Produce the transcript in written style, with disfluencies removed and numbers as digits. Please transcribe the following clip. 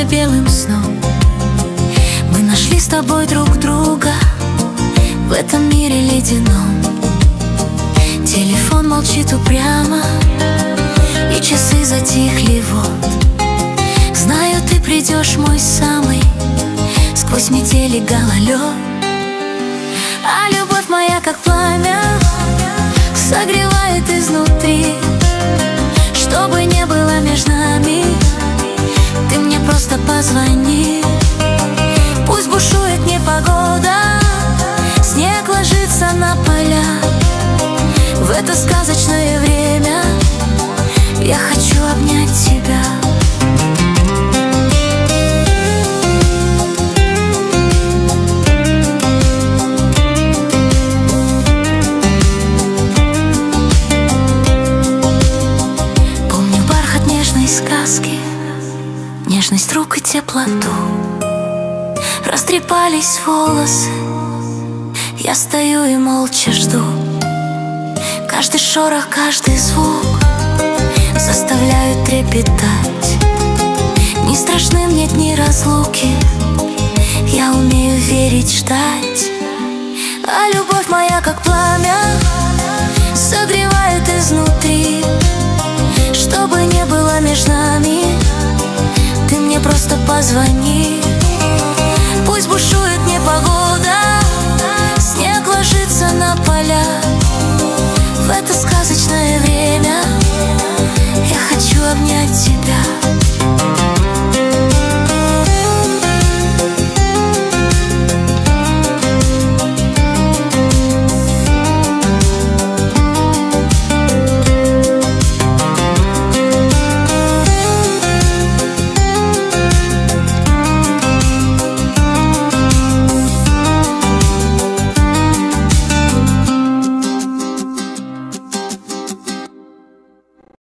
белым сном. Мы нашли с тобой друг друга в этом мире ледяном. Телефон молчит упрямо, и часы затихли, вот. Знаю, ты придешь, мой самый, сквозь метели гололед. А любовь моя, как пламя, согревает изнутри. Чтобы не было между нами, ты мне просто позвони. Пусть бушует непогода, снег ложится на поля. В это сказочное время я хочу обнять тебя. Помню бархат нежной сказки, нежность рук и теплоту. Растрепались волосы, я стою и молча жду. Каждый шорох, каждый звук заставляют трепетать. Не страшны мне дни разлуки, я умею верить, ждать. А любовь моя, как пламя, согревает изнутри. Чтобы не было между нами, ты мне просто позвони.